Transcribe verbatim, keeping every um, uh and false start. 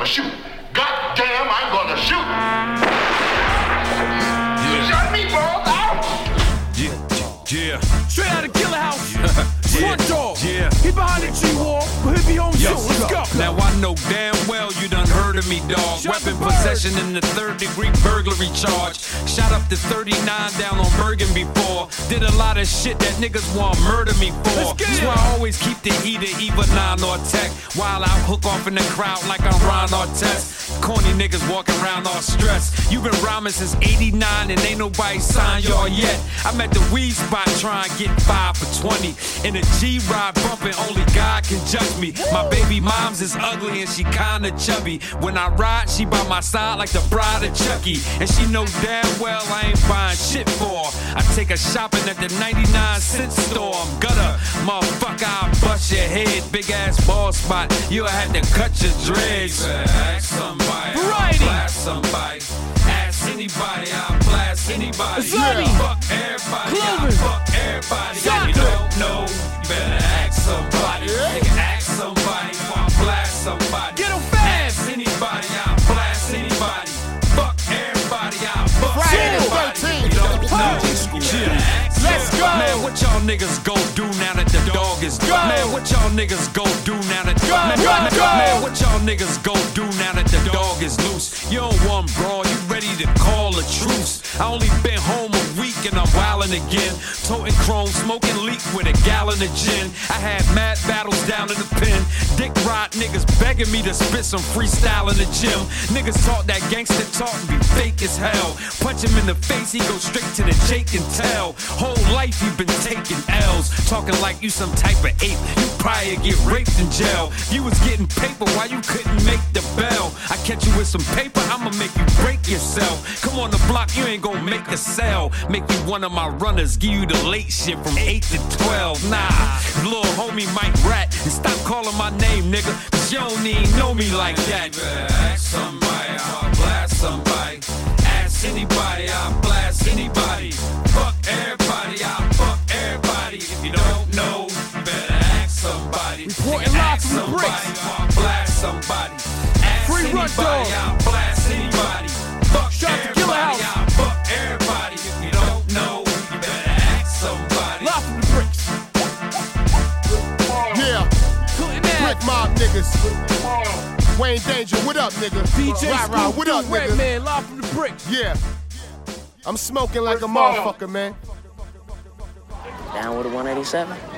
gonna shoot. Goddamn, I'm gonna shoot. Yeah. Shut me, balls out. Yeah, yeah. Straight out of Killer House. Yeah. Front door. Yeah. He behind the tree wall, but he'll be home Yo, soon. Let's go. Now I know damn well you done heard of me, dog. Shut Weapon the bird. possession in the third degree burglary charge. Shot up to thirty-nine down on Bergen before. Did a lot of shit that niggas want murder me for. Let's get That's it. why I always keep the heater, either nine or tech. While I hook off in the crowd like I'm Ron Artest. Corny niggas walking around all stressed. You been rhyming since eighty-nine and ain't nobody signed y'all yet. I'm at the weed spot trying to get five for twenty. In a G-Ride bumping, only God can judge me. My baby mom's is ugly and she kinda chubby. When I ride, she by my side like the bride of Chucky. And she know damn well I ain't buying shit for her. I take her shopping at the ninety-nine cent store. I'm gutter, motherfucker, I'll bust your head. Big ass ball spot, you'll have to cut your dreads. Ask somebody, Variety. I'll blast somebody. Ask anybody, I'll blast anybody. Zoni. Fuck everybody, I'll Cloven. fuck everybody. Shaka. You don't know, you better ask somebody. Nigga, ask somebody, I'll blast somebody. Get 'em fast. Ask anybody, I'll blast anybody. Fuck everybody, I'll fuck Friday the everybody. thirteenth. You don't know. Yeah. Let's go. Man, what y'all niggas go do now that the dog is Go. Man, what y'all niggas go do now that Go, man, go, man, go. man, what y'all niggas go do now that the dog is loose? You don't want brawl, you ready to call a truce. I only been home a week and I'm wildin' again. Toting chrome, smoking leak with a gallon of gin. I had mad battles down in the pen. Dick rot niggas begging me to spit some freestyle in the gym. Niggas talk that gangster talk and be fake as hell. Punch him in the face, he go straight to the Jake and tell. Whole life you been taking L's. Talking like you some type of ape. You probably get raped in jail. You was getting paper while you couldn't make the bell. I catch you with some paper, I'ma make you break yourself. Come on the block, you ain't gonna make a sell. Make you one of my runners, give you the late shit from eight to twelve. Nah, little homie Mike Rat. And stop calling my name, nigga, cause you don't even know me like that. Ask somebody, I'll blast somebody. Ask anybody, I'll blast anybody. Fuck everybody, I'll fuck everybody. If you don't know, you better ask somebody. Reporting Nigga, live ask from the somebody, bricks. I'll blast somebody. Ask Free run anybody, dog. I'll blast anybody. Fuck Shout to Killer everybody, House. I'll fuck everybody. If you don't know, you better ask somebody. Live from the bricks. Yeah, Clinton Brick Ave. Mob niggas. Wayne Danger, what up, nigga? D J Rah, rah, Scoop, what up, Red nigga? Man, live from the bricks. Yeah. I'm smoking like a motherfucker, man. Down with a one eighty-seven?